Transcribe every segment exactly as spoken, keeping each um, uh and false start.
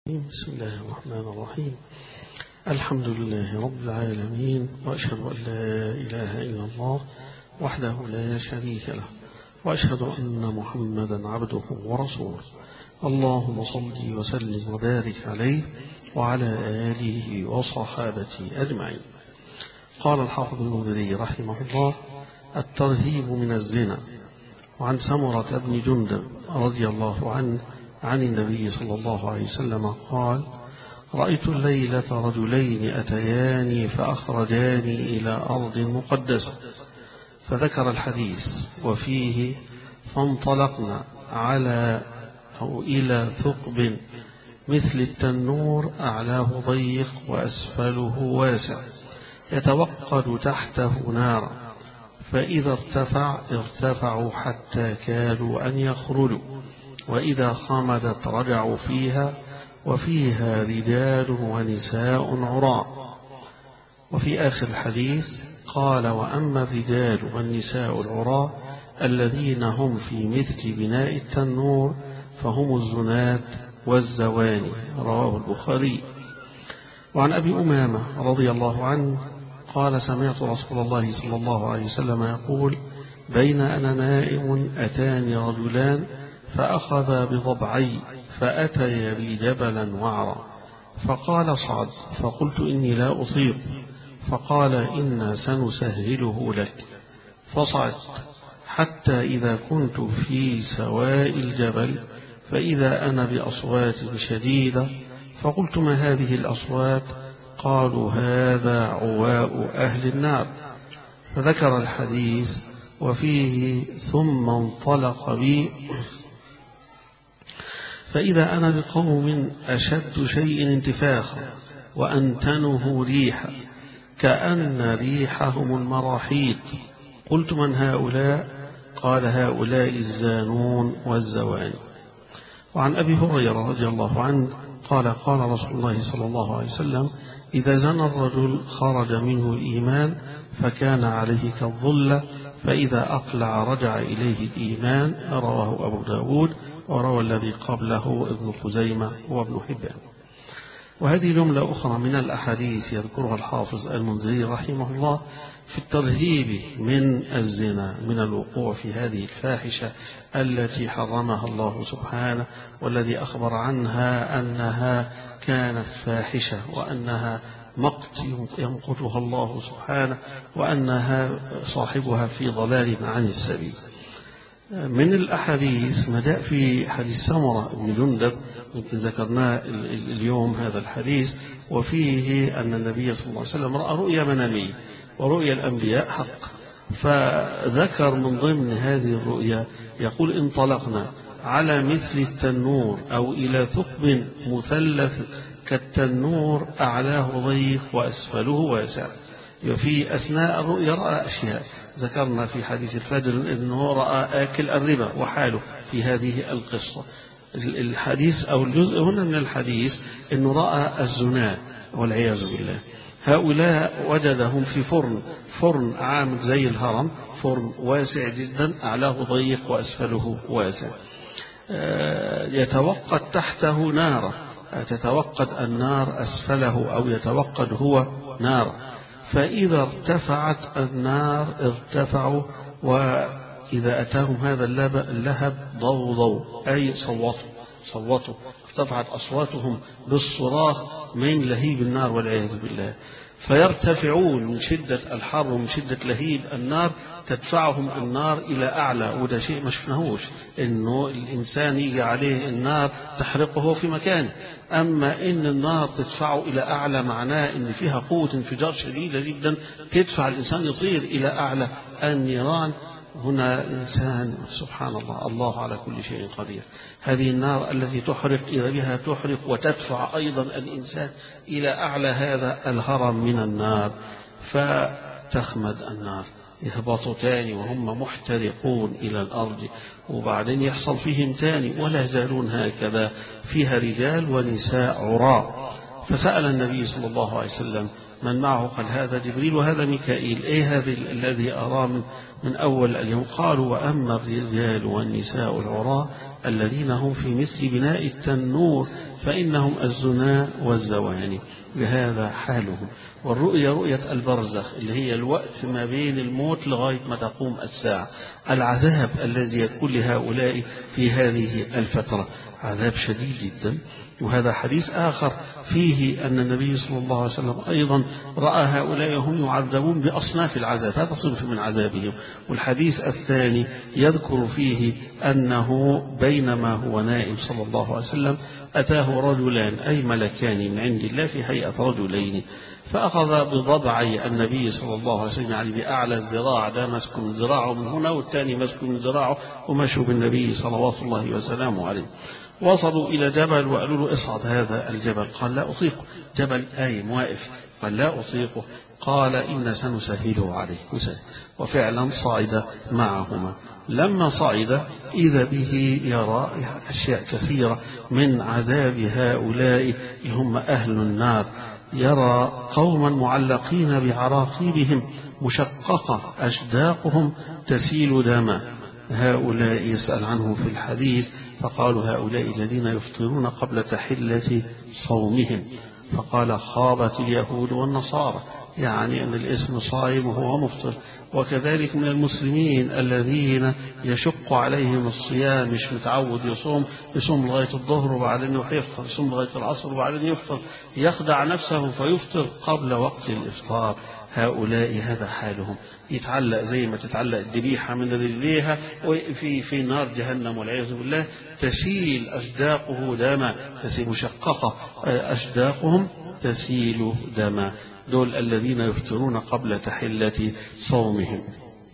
بسم الله الرحمن الرحيم. الحمد لله رب العالمين، وأشهد أن لا إله إلا الله وحده لا شريك له، وأشهد أن محمدا عبده ورسوله. اللهم صل وسلم وبارك عليه وعلى آله وصحابته أجمعين. قال الحافظ المنذري رحمه الله: الترهيب من الزنا. وعن سمرة بن جندب رضي الله عنه عن النبي صلى الله عليه وسلم قال: رأيت الليلة رجلين أتياني فأخرجاني إلى أرض مقدسة، فذكر الحديث وفيه: فانطلقنا على أو إلى ثقب مثل التنور أعلاه ضيق وأسفله واسع يتوقد تحته نارا، فإذا ارتفع ارتفعوا حتى كادوا أن يخرجوا، وإذا خمدت رجعوا فيها، وفيها رجال ونساء عراء. وفي آخر الحديث قال: وأما الرجال والنساء العراء الذين هم في مثل بناء التنور فهم الزنات والزواني. رواه البخاري. وعن أبي أمامة رضي الله عنه قال: سمعت رسول الله صلى الله عليه وسلم يقول: بين أنا نائم أتاني رجلان فأخذ بضبعي فأتي بي جبلا وعرا، فقال: صعد، فقلت: إني لا أطيق، فقال: إنا سنسهله لك، فصعدت حتى إذا كنت في سواء الجبل فإذا أنا بأصوات شديدة، فقلت: ما هذه الأصوات؟ قالوا: هذا عواء أهل النار. فذكر الحديث وفيه: ثم انطلق بي فإذا أنا بقوم أشد شيء انتفاخا وأنتنه ريحا كأن ريحهم المراحيض. قلت: من هؤلاء؟ قال: هؤلاء الزانون والزواني. وعن أبي هريرة رضي الله عنه قال: قال رسول الله صلى الله عليه وسلم: إذا زنى الرجل خرج منه الإيمان فكان عليه كالظلة، فإذا أقلع رجع إليه الإيمان. رواه أبو داود، وروى الذي قبله ابن خزيمة وابن حبان. وهذه جملة أخرى من الأحاديث يذكرها الحافظ المنذري رحمه الله في الترهيب من الزنا، من الوقوع في هذه الفاحشة التي حرمها الله سبحانه، والذي أخبر عنها أنها كانت فاحشة، وأنها مقت يمقتها الله سبحانه، وأنها صاحبها في ضلال عن السبيل. من الأحاديث ما جاء في حديث سمرة بن جندب، يمكن ذكرناه اليوم هذا الحديث، وفيه أن النبي صلى الله عليه وسلم رأى رؤيا منامية، ورؤيا الأنبياء حق. فذكر من ضمن هذه الرؤيا يقول: انطلقنا على مثل التنور أو إلى ثقب مثلث كالتنور أعلاه ضيق وأسفله واسع. وفي أثناء الرؤيا رأى أشياء ذكرنا في حديث الفجر أنه رأى آكل الربا وحاله في هذه القصة. الحديث أو الجزء هنا من الحديث أنه رأى الزنا والعياذ بالله. هؤلاء وجدهم في فرن فرن عامل زي الهرم، فرن واسع جدا أعلاه ضيق وأسفله واسع، يتوقد تحته نارا، تتوقد النار أسفله أو يتوقد هو نارا، فإذا ارتفعت النار ارتفعوا، وإذا أتاهم هذا اللهب ضوضوا أي صوتوا صوتوا ارتفعت أصواتهم بالصراخ من لهيب النار والعياذ بالله، فيرتفعون من شدة الحر ومن شدة لهيب النار، تدفعهم النار إلى أعلى. وده شيء ما شفناهوش، إنه الإنسان يجي عليه النار تحرقه في مكانه، أما إن النار تدفعه إلى أعلى معناه إن فيها قوة انفجار شديدة جدا تدفع الإنسان يطير إلى أعلى النيران. هنا الإنسان سبحان الله، الله على كل شيء قدير. هذه النار التي تحرق إذا بها تحرق وتدفع أيضا الإنسان إلى أعلى هذا الهرم من النار، فتخمد النار، يهبطوا تاني وهم محترقون إلى الأرض، وبعدين يحصل فيهم تاني ولا يزالون هكذا، فيها رجال ونساء عراء. فسأل النبي صلى الله عليه وسلم: من معه قال هذا جبريل وهذا ميكائيل. إيه هذا الذي أرى من, من أول اليوم؟ قالوا وأما الرجال والنساء العراة الذين هم في مثل بناء التنور فإنهم الزنا والزواني، بهذا حالهم. والرؤية رؤية البرزخ اللي هي الوقت ما بين الموت لغاية ما تقوم الساعة، العذاب الذي يكون لهؤلاء في هذه الفترة عذاب شديد جدا. وهذا حديث آخر فيه أن النبي صلى الله عليه وسلم أيضا رأى هؤلاء هم يعذبون بأصناف العذاب، هذا صنف من عذابهم. والحديث الثاني يذكر فيه أنه بينما هو نائم صلى الله عليه وسلم أتاه رجلان أي ملكان من عند الله في هيئة رجلين، فأخذ بضبعي النبي صلى الله عليه وسلم، يعني بأعلى الذراع، ده مسك من ذراعه من هنا والثاني مسك من ذراعه، ومشوا بالنبي صلوات الله وسلامه عليه. وصلوا إلى جبل وقالوا له اصعد هذا الجبل، قال لا أطيقه. جبل قايم واقف، قال لا أطيقه. قال إن سنسهله عليه، وفعلا صعد معهما. لما صعد إذا به يرى أشياء كثيرة من عذاب هؤلاء اللي هم أهل النار. يرى قوما معلقين بعراقيبهم مشققة أشداقهم تسيل دما، هؤلاء يسأل عنهم في الحديث فقالوا هؤلاء الذين يفطرون قبل تحلة صومهم، فقال خابت اليهود والنصارى، يعني أن الاسم صائم وهو مفطر. وكذلك من المسلمين الذين يشق عليهم الصيام، مش متعود يصوم، يصوم لغاية الظهر وبعدين يفطر، يصوم لغاية العصر وبعدين يفطر، يخدع نفسه فيفطر قبل وقت الإفطار. هؤلاء هذا حالهم، يتعلق زي ما تتعلق الذبيحة من رجليها في في نار جهنم والعياذ بالله، تسيل أشداقه دما، تسيل مشققة أشداقهم تسيل دما. دول الذين يفطرون قبل تحلة صومهم.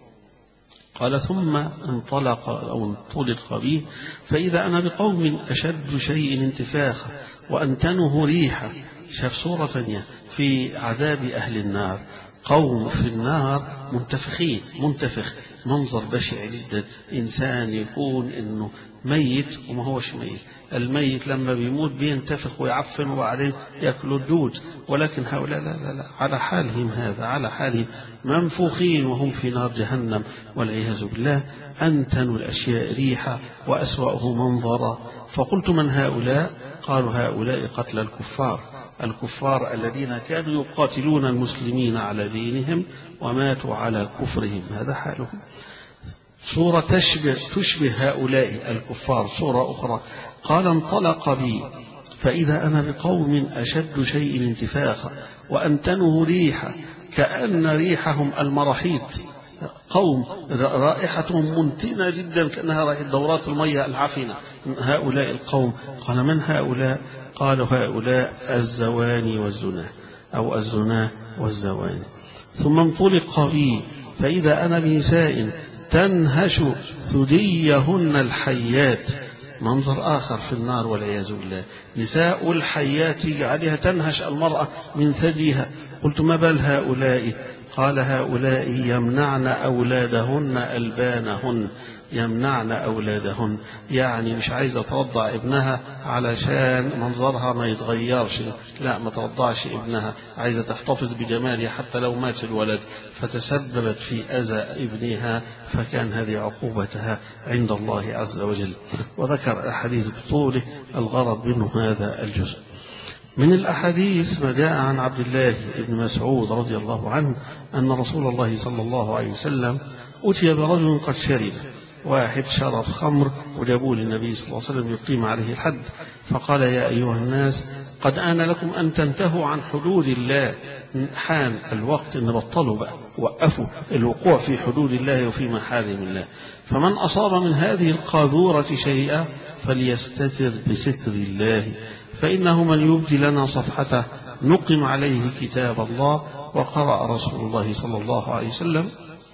قال ثم انطلق أو انطلق به فإذا أنا بقوم أشد شيء انتفاخا وأنتنه ريحا. شاف صورة ثانية في عذاب أهل النار، قوم في النار منتفخين، منتفخ منظر بشع جدا، إنسان يكون إنه ميت وما هوش ميت. الميت لما بيموت بينتفخ ويعفن وبعدين يأكل الدود، ولكن هؤلاء لا لا لا على حالهم، هذا على حالهم منفوخين وهم في نار جهنم والعياذ بالله. أنتنوا الأشياء ريحا وأسوأه منظرا. فقلت من هؤلاء؟ قالوا هؤلاء قتل الكفار، الكفار الذين كانوا يقاتلون المسلمين على دينهم وماتوا على كفرهم، هذا حالهم. صورة تشبه, تشبه هؤلاء الكفار. صورة أخرى قال انطلق بي فإذا أنا بقوم أشد شيء انتفاخا وأنتنه ريحا كأن ريحهم المراحيض، قوم رائحتهم منتنة جدا كأنها رائحة دورات المياه العفنة. هؤلاء القوم. قال من هؤلاء؟ قالوا هؤلاء الزواني والزنا أو الزنا والزواني. ثم انطلق بي فإذا أنا بنساء تنهش ثديهن الحيات، منظر آخر في النار والعياذ بالله، نساء الحيات عليها تنهش المرأة من ثديها. قلت ما بال هؤلاء؟ قال هؤلاء يمنعن أولادهن ألبانهن، يمنعن أولادهن يعني مش عايزة ترضع ابنها علشان منظرها ما يتغيرش، لا ما ترضعش ابنها، عايزة تحتفظ بجمالها حتى لو مات الولد، فتسببت في أذى ابنها، فكان هذه عقوبتها عند الله عز وجل. وذكر أحاديث بطوله، الغرض منه هذا الجزء. من الأحاديث ما جاء عن عبد الله بن مسعود رضي الله عنه أن رسول الله صلى الله عليه وسلم أتي برجل قد شرب، واحد شرب خمر وجابوه للنبي صلى الله عليه وسلم يقيم عليه الحد، فقال يا أيها الناس قد آن لكم أن تنتهوا عن حدود الله، حان الوقت أن بطلوا بقى، وقفوا الوقوع في حدود الله وفي محارم الله. فمن أصاب من هذه القاذورة شيئا فليستتر بستر الله، فإنه من يبدي لنا صفحته نقم عليه كتاب الله. وقرأ رسول الله صلى الله عليه وسلم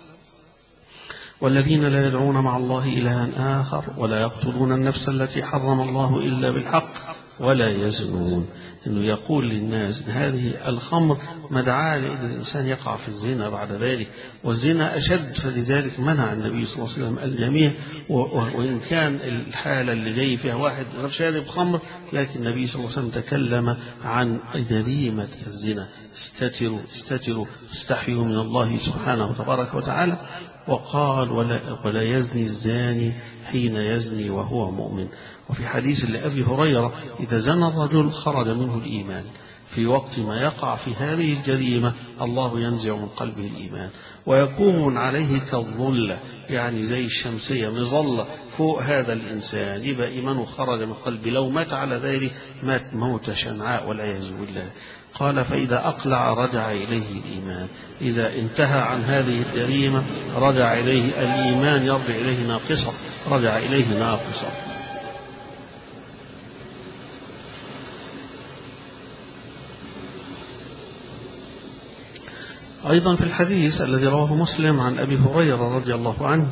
والذين لا يدعون مع الله إلها آخر ولا يقتلون النفس التي حرم الله إلا بالحق ولا يزنون. إنه يقول للناس إن هذه الخمر مدعاة لأن الإنسان يقع في الزنا بعد ذلك، والزنا أشد، فلذلك منع النبي صلى الله عليه وسلم الجميع. وإن كان الحالة اللي جاي فيها واحد غير شارب خمر، لكن النبي صلى الله عليه وسلم تكلم عن جريمة الزنا. استتروا استتروا استحيوا من الله سبحانه وتبارك وتعالى. وقال ولا, ولا يزني الزاني حين يزني وهو مؤمن. وفي حديث لأبي هريرة إذا زنى الرجل خرج منه الإيمان. في وقت ما يقع في هذه الجريمة الله ينزع من قلبه الإيمان ويكون عليه كالظلة، يعني زي الشمسية مظلة فوق هذا الإنسان، يبقى إيمانه خرج من قلبه. لو مات على ذلك مات موت شنعاء والعياذ بالله. قال فإذا أقلع رجع إليه الإيمان. إذا انتهى عن هذه الجريمة رجع إليه الإيمان، يرجع إليه ناقصا، رجع إليه ناقصا. أيضا في الحديث الذي رواه مسلم عن أبي هريرة رضي الله عنه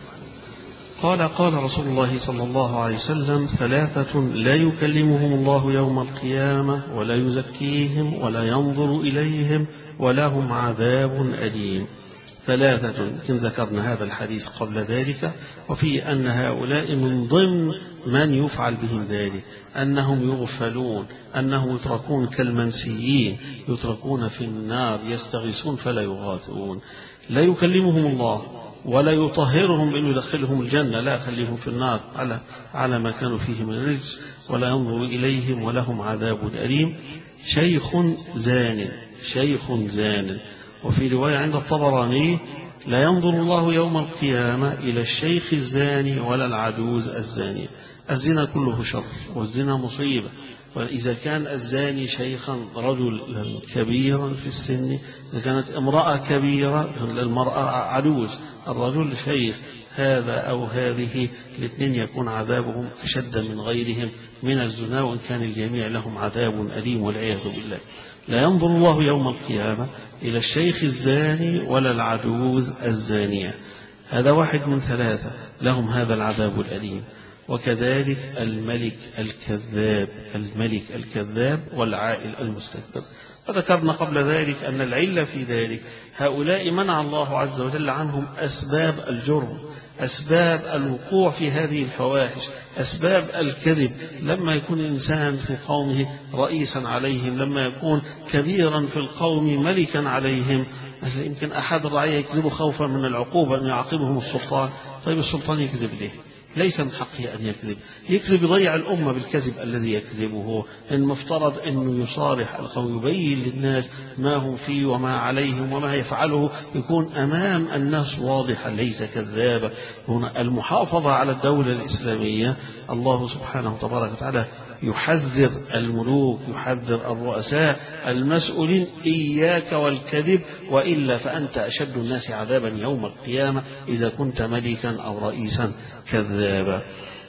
قال قال رسول الله صلى الله عليه وسلم ثلاثة لا يكلمهم الله يوم القيامة ولا يزكيهم ولا ينظر إليهم ولهم عذاب أليم. ثلاثة كن ذكرنا هذا الحديث قبل ذلك، وفي أن هؤلاء من ضمن من يفعل بهم ذلك، أنهم يغفلون، أنهم يتركون كالمنسيين، يتركون في النار يستغيثون فلا يغاثون. لا يكلمهم الله ولا يطهرهم بأنه يدخلهم الجنة، لا يخليهم في النار على على ما كانوا فيه من رجس، ولا ينظر إليهم ولهم عذاب أليم. شيخ زان شيخ زان. وفي رواية عند الطبراني لا ينظر الله يوم القيامة إلى الشيخ الزاني ولا العجوز الزاني. الزنا كله شر والزنا مصيبة، وإذا كان الزاني شيخا رجل كبيرا في السن، إذا كانت امرأة كبيرة المرأة عجوز، الرجل شيخ، هذا أو هذه الاثنين يكون عذابهم أشد من غيرهم من الزنا، وإن كان الجميع لهم عذاب أليم والعياذ بالله. لا ينظر الله يوم القيامة إلى الشيخ الزاني ولا العجوز الزانية. هذا واحد من ثلاثة لهم هذا العذاب الأليم. وكذلك الملك الكذاب الملك الكذاب والعائل المستكبر. وذكرنا قبل ذلك أن العلة في ذلك هؤلاء منع الله عز وجل عنهم أسباب الجرم، أسباب الوقوع في هذه الفواحش، أسباب الكذب. لما يكون إنسان في قومه رئيسا عليهم، لما يكون كبيرا في القوم ملكا عليهم، يمكن أحد الرعية يكذب خوفا من العقوبة أن يعاقبهم السلطان. طيب السلطان يكذب ليه؟ ليس من حقه أن يكذب، يكذب يضيع الأمة بالكذب الذي يكذبه. المفترض أنه يصارح القوم، يبين للناس ما هم فيه وما عليهم وما يفعله، يكون أمام الناس واضحا ليس كذابا. هنا المحافظة على الدولة الإسلامية، الله سبحانه وتبارك وتعالى يحذر الملوك، يحذر الرؤساء المسؤولين: إياك والكذب، وإلا فأنت أشد الناس عذابا يوم القيامة إذا كنت ملكا أو رئيسا كذابا.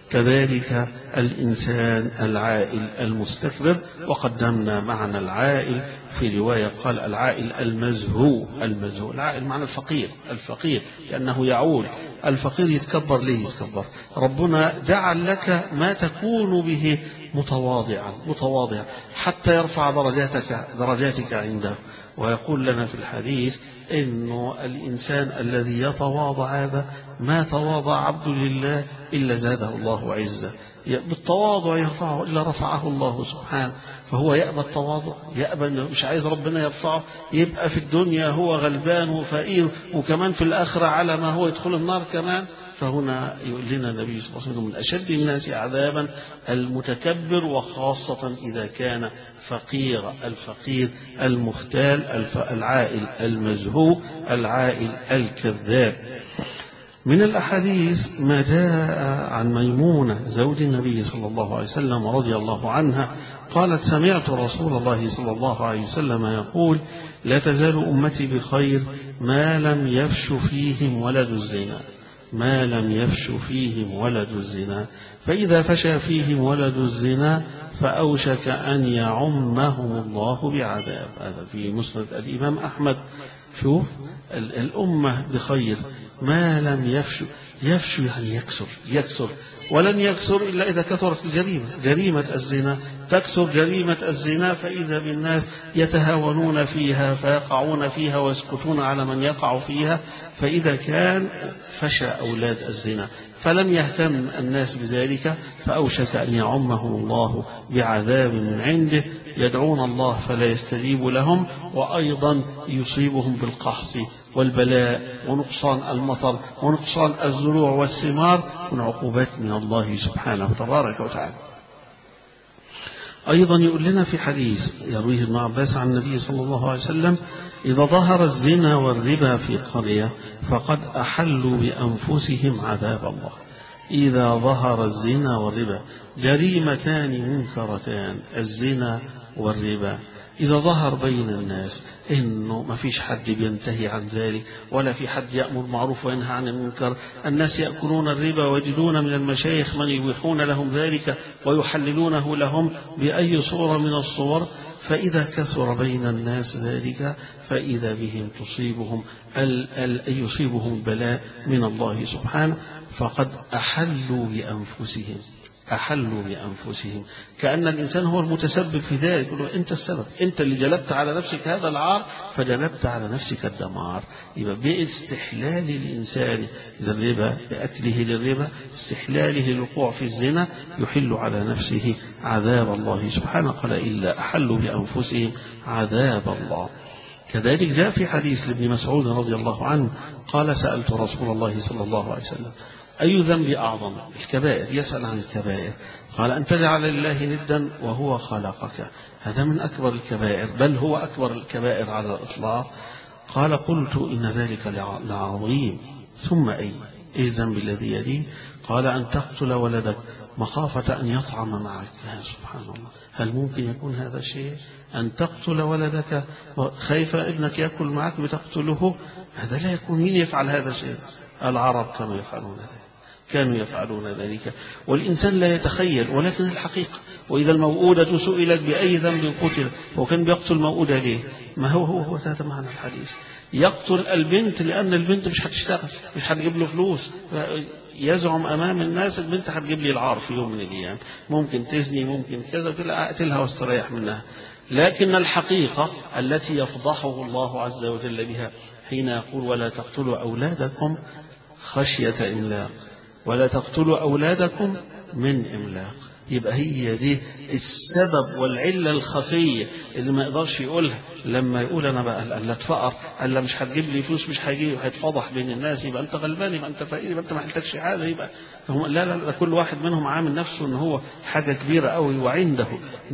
كذلك الإنسان العائل المستكبر، وقدمنا معنى العائل في رواية قال العائل المزهو. المزهو العائل معنى الفقير، الفقير لأنه يعول. الفقير يتكبر ليه؟ يتكبر ربنا جعل لك ما تكون به متواضعا متواضعا حتى يرفع درجاتك درجاتك عنده. ويقول لنا في الحديث إنه الإنسان الذي يتواضع هذا ما تواضع عبد لله إلا زاده الله عزة. بالتواضع يرفعه إلا رفعه الله سبحانه. فهو يأبى التواضع، يأبى، مش عايز ربنا يرفعه، يبقى في الدنيا هو غلبان وفقير، وكمان في الآخرة على ما هو يدخل النار كمان. فهنا يقول لنا النبي صلى الله عليه وسلم من أشد الناس عذابا المتكبر، وخاصة إذا كان فقير، الفقير المختال، العائل المزهو، العائل الكذاب. من الأحاديث ما جاء عن ميمونة زوج النبي صلى الله عليه وسلم رضي الله عنها قالت: سمعت رسول الله صلى الله عليه وسلم يقول: لا تزال أمتي بخير ما لم يفش فيهم ولد الزنا ما لم يفش فيهم ولد الزنا فإذا فشى فيهم ولد الزنا فأوشك أن يعمهم الله بعذاب. هذا في مسند الإمام أحمد. شوف الأمة بخير ما لم يفش، يفشو يعني يكثر يكثر، ولن يكثر إلا إذا كثرت الجريمة. جريمة الزنا تكثر، جريمة الزنا فإذا بالناس يتهاونون فيها فيقعون فيها ويسكتون على من يقع فيها. فإذا كان فشى أولاد الزنا فلم يهتم الناس بذلك فأوشك أن يعمهم الله بعذاب من عنده، يدعون الله فلا يستجيب لهم، وأيضا يصيبهم بالقحط والبلاء ونقصان المطر ونقصان الزروع والثمار من عقوبات من الله سبحانه تبارك وتعالى. أيضا يقول لنا في حديث يرويه ابن عباس عن النبي صلى الله عليه وسلم: إذا ظهر الزنا والربا في قرية فقد أحلوا بأنفسهم عذاب الله. إذا ظهر الزنا والربا، جريمتان منكرتان، الزنا والربا، إذا ظهر بين الناس إنه ما فيش حد بينتهي عن ذلك ولا في حد يأمر معروف وينهى عن المنكر، الناس يأكلون الربا ويجدون من المشايخ من يبيحون لهم ذلك ويحللونه لهم بأي صورة من الصور، فإذا كثر بين الناس ذلك فإذا بهم تصيبهم ال ال يصيبهم البلاء من الله سبحانه، فقد أحلوا بأنفسهم أحلوا بأنفسهم، كأن الإنسان هو المتسبب في ذلك. يقول أنت السبب، أنت اللي جلبت على نفسك هذا العار فجلبت على نفسك الدمار. يبقى باستحلال الإنسان للربا، بأكله للربا، استحلاله للوقوع في الزنا، يحل على نفسه عذاب الله سبحانه. قال: إلا أحلوا بأنفسهم عذاب الله. كذلك جاء في حديث لابن مسعود رضي الله عنه قال: سألت رسول الله صلى الله عليه وسلم: أي ذنب أعظم؟ الكبائر. يسأل عن الكبائر. قال: أن تجعل لله ندا وهو خلقك. هذا من أكبر الكبائر، بل هو أكبر الكبائر على الإطلاق. قال: قلت إن ذلك لعظيم. ثم أي إيه الذنب الذي يليه؟ قال: أن تقتل ولدك مخافة أن يطعم معك. يا سبحان الله، هل ممكن يكون هذا شيء؟ أن تقتل ولدك خايف ابنك يأكل معك بتقتله؟ هذا لا يكون. مين يفعل هذا الشيء؟ العرب كانوا يفعلون ذلك، كانوا يفعلون ذلك، والإنسان لا يتخيل، ولكن الحقيقة. وإذا الموءودة سئلت بأي ذنب قتل، هو كان بيقتل موءودة ليه؟ ما هو هو, هو هذا معنى الحديث. يقتل البنت لأن البنت مش هتشتغل، مش هتجيب له فلوس، يزعم أمام الناس البنت هتجيب لي العار في يوم من الأيام، ممكن تزني ممكن كذا وكذا، أقتلها واستريح منها. لكن الحقيقة التي يفضحه الله عز وجل بها حين يقول: ولا تقتلوا أولادكم خشية إملاق، ولا تقتلوا أولادكم من إملاق. يبقى هي دي السبب والعلة الخفية اللي ما يقدرش يقولها. لما يقول أنا بقى لا اتفقر، ألا مش هتجيب لي فلوس، مش هيجي، هيتفضح بين الناس، يبقى أنت غلبان، يبقى أنت فقير، يبقى أنت ما حلتكش حاجة، يبقى هم لا لا لا كل واحد منهم عامل نفسه إن هو حاجة كبيرة قوي وعنده.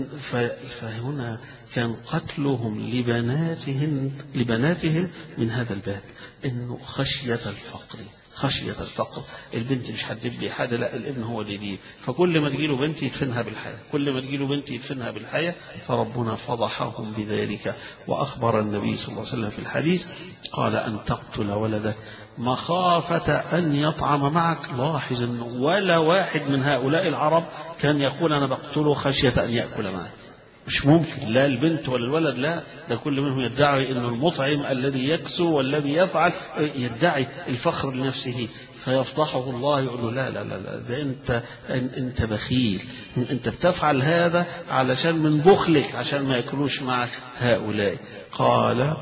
فهنا كان قتلهم لبناتهم لبناتهم من هذا الباب، إنه خشية الفقر، خشية الفقر. البنت مش هتجيب لي حاجة، لا الابن هو اللي يجيب. فكل ما تجيله بنت يدفنها بالحياة، كل ما تجيله بنت يدفنها بالحياة. فربنا فضحهم بذلك. وأخبر النبي صلى الله عليه وسلم في الحديث قال: أن تقتل ولدك مخافة أن يطعم معك. لاحظ أنه ولا واحد من هؤلاء العرب كان يقول أنا بقتله خشية أن يأكل معي، مش ممكن، لا البنت ولا الولد، لا، ده كل منهم يدعي أن المطعم الذي يكسو والذي يفعل يدعي الفخر لنفسه، فيفضحه الله يقول له: لا لا لا لا ده أنت أنت بخيل، أنت بتفعل هذا علشان من بخلك، عشان ما يأكلوش معك هؤلاء. قال: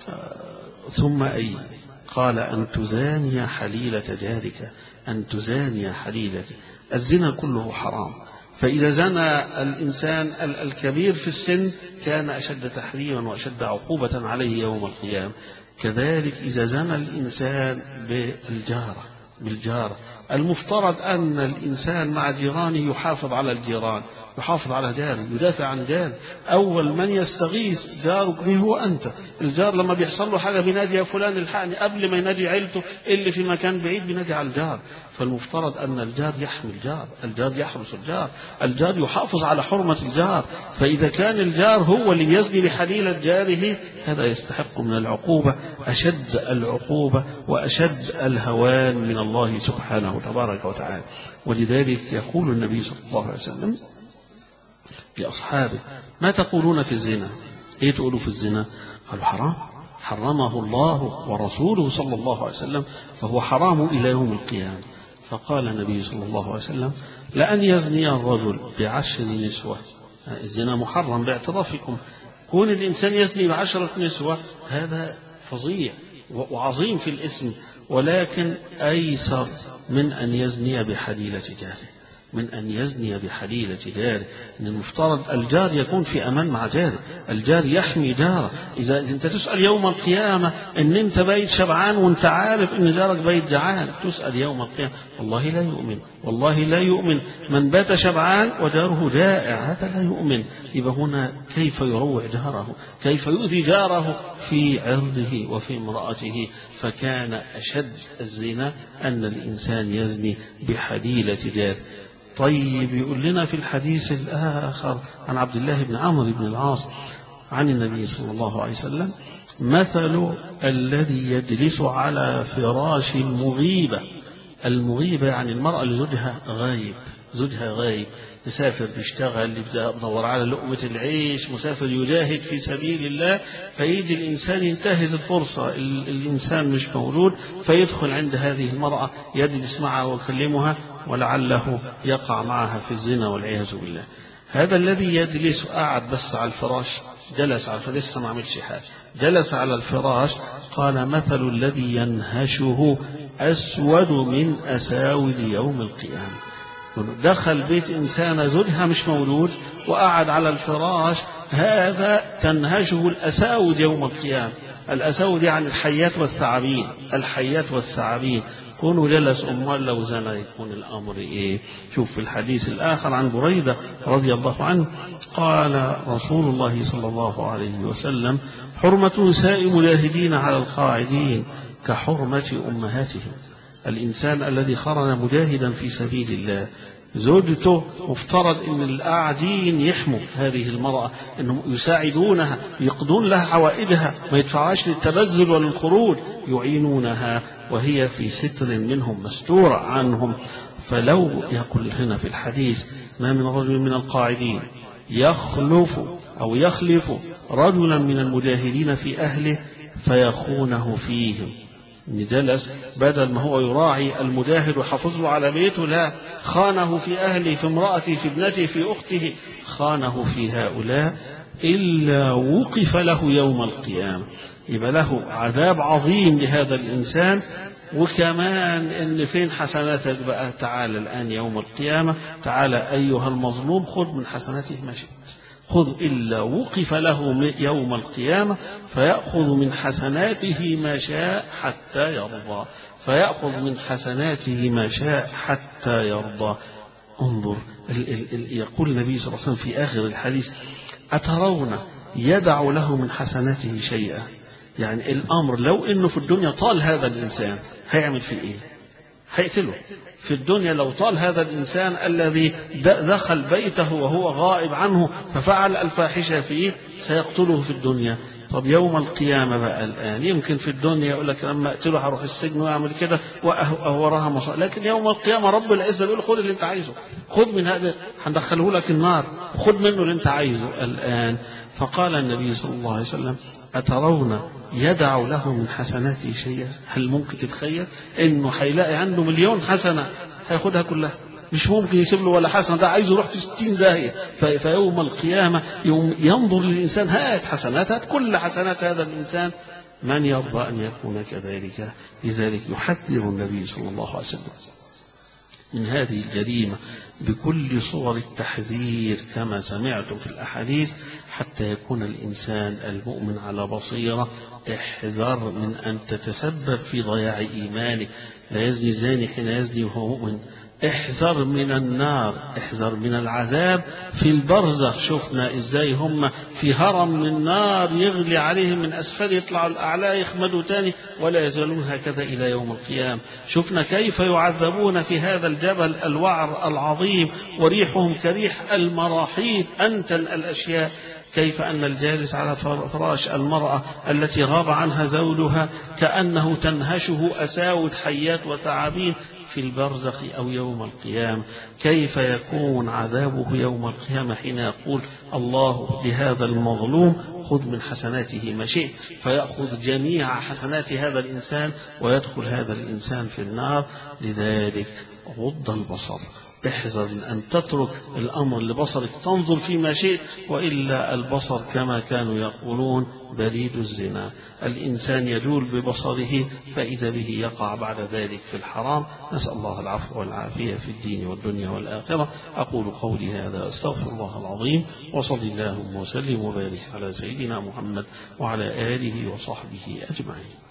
ثم أي؟ قال: أن تزاني حليلة جارك، أن تزاني حليلة. الزنا كله حرام، فإذا زنى الإنسان الكبير في السن كان أشد تحريما وأشد عقوبة عليه يوم القيامة. كذلك إذا زنى الإنسان بالجارة بالجارة المفترض أن الإنسان مع جيرانه يحافظ على الجيران، يحافظ على جاره، يدافع عن جاره. أول من يستغيث جارك به هو أنت. الجار لما بيحصل له حاجة بينادي: يا فلان الحقني، قبل ما ينادي عيلته اللي في مكان بعيد بينادي على الجار. فالمفترض أن الجار يحمي الجار، الجار يحرس الجار، الجار يحافظ على حرمة الجار. فإذا كان الجار هو اللي يسدي بحليلة جاره، هذا يستحق من العقوبة أشد العقوبة وأشد الهوان من الله سبحانه تبارك وتعالى. ولذلك يقول النبي صلى الله عليه وسلم لأصحابه: ما تقولون في الزنا؟ إيه تقولوا في الزنا؟ قالوا: حرام، حرمه الله ورسوله صلى الله عليه وسلم، فهو حرام إلى يوم القيامة. فقال النبي صلى الله عليه وسلم لأن يزني الرجل بعشر نسوة، الزنا محرم باعترافكم، كون الإنسان يزني بعشرة نسوة هذا فظيع وعظيم في الاسم، ولكن أيسر من أن يزني بحليلة جاره، من أن يزني بحليلة جاره. إن المفترض الجار يكون في أمان مع جاره، الجار يحمي جاره. إذا أنت تسأل يوم القيامة إن أنت بيت شبعان وأنت عارف إن جارك بيت جعان، تسأل يوم القيامة، والله لا يؤمن، والله لا يؤمن من بات شبعان وجاره جائع، هذا لا يؤمن. يبقى هنا كيف يروع جاره، كيف يؤذي جاره في عرضه وفي امرأته. فكان أشد الزنا أن الإنسان يزني بحليلة جاره. طيب يقول لنا في الحديث الآخر عن عبد الله بن عمرو بن العاص عن النبي صلى الله عليه وسلم مثل الذي يجلس على فراش المغيبة. المغيبة يعني المرأة اللي زوجها غايب، زوجها غايب، مسافر بيشتغل بدور على لقمة العيش، مسافر يجاهد في سبيل الله، فيجي الإنسان ينتهز الفرصة، الإنسان مش موجود، فيدخل عند هذه المرأة يجلس معها ويكلمها ولعله يقع معها في الزنا والعياذ بالله. هذا الذي يجلس قاعد بس على الفراش، جلس على الفراش لسه ما عملش حاجة، جلس على الفراش، قال مثل الذي ينهشه أسود من أساود يوم القيامة. دخل بيت إنسان زوجها مش مولود وقعد على الفراش، هذا تنهشه الأساود يوم القيامة. الأساود يعني الحيات والثعابين، الحيات والثعابين. كونوا جلس أموال لو زنا يكون الأمر إيه؟ شوف في الحديث الآخر عن بريدة رضي الله عنه قال رسول الله صلى الله عليه وسلم حرمة نساء مجاهدين على القاعدين كحرمة أمهاتهم. الإنسان الذي خرج مجاهدا في سبيل الله زوجته مفترض ان القاعدين يحموا هذه المرأة، انهم يساعدونها، يقضون لها حوائجها، ما يدفعهاش للتبذل وللخروج، يعينونها وهي في ستر منهم مستورة عنهم. فلو يقول هنا في الحديث ما من رجل من القاعدين يخلف أو يخلف رجلا من المجاهدين في أهله فيخونه فيهم، جلس بدل ما هو يراعي المجاهد وحافظ له على بيته، لا، خانه في أهله، في امرأته، في ابنته، في أخته، خانه في هؤلاء، إلا وقف له يوم القيامة. يبقى له عذاب عظيم لهذا الإنسان. وكمان إن فين حسناتك بقى؟ تعال الآن يوم القيامة، تعال أيها المظلوم خذ من حسناته ما شئت، خذ إلا وقف له يوم القيامة فيأخذ من حسناته ما شاء حتى يرضى، فيأخذ من حسناته ما شاء حتى يرضى. انظر يقول النبي صلى الله عليه وسلم في آخر الحديث أترون يدع له من حسناته شيئا؟ يعني الأمر لو إنه في الدنيا طال هذا الإنسان هيعمل في إيه؟ هيقتله في الدنيا. لو طال هذا الإنسان الذي دخل بيته وهو غائب عنه ففعل الفاحشة فيه سيقتله في الدنيا. طب يوم القيامة بقى الآن يمكن في الدنيا يقول لك لما أقتله هروح السجن وأعمل كده وراها مصائب، لكن يوم القيامة رب العزة بيقول خذ اللي أنت عايزه، خذ من هذا هندخله لك النار، خذ منه اللي أنت عايزه الآن. فقال النبي صلى الله عليه وسلم أترون يدع له من حسناته شيئا؟ هل ممكن تتخيل انه هيلاقي عنده مليون حسنة هياخدها كلها؟ مش ممكن يسيب له ولا حسنة، ده عايز يروح في ستين داهية. فيوم القيامة يوم ينظر للإنسان هات حسنات، هات كل حسنات هذا الإنسان، من يرضى أن يكون كذلك؟ لذلك يحذر النبي صلى الله عليه وسلم من هذه الجريمة بكل صور التحذير كما سمعتم في الأحاديث، حتى يكون الإنسان المؤمن على بصيرة. احذر من أن تتسبب في ضياع إيمانك. لا يزني الزاني حين يزني وهو مؤمن. احذر من النار، احذر من العذاب في البرزخ. شفنا ازاي هم في هرم من نار يغلي عليهم من أسفل، يطلعوا الأعلى يخمدوا تاني ولا يزالون هكذا إلى يوم القيامة. شفنا كيف يعذبون في هذا الجبل الوعر العظيم وريحهم كريح المراحيض أنتن الأشياء. كيف أن الجالس على فراش المرأة التي غاب عنها زوجها كأنه تنهشه أساود حيات وثعابين في البرزخ أو يوم القيامة. كيف يكون عذابه يوم القيامة حين يقول الله لهذا المظلوم خذ من حسناته ما شئت، فيأخذ جميع حسنات هذا الإنسان ويدخل هذا الإنسان في النار. لذلك غض البصر، احذر من أن تترك الأمر لبصرك تنظر فيما شئت، وإلا البصر كما كانوا يقولون بريد الزنا، الإنسان يجول ببصره فإذا به يقع بعد ذلك في الحرام. نسأل الله العفو والعافية في الدين والدنيا والآخرة. أقول قولي هذا أستغفر الله العظيم، وصلي اللهم وسلم وبارك على سيدنا محمد وعلى آله وصحبه أجمعين.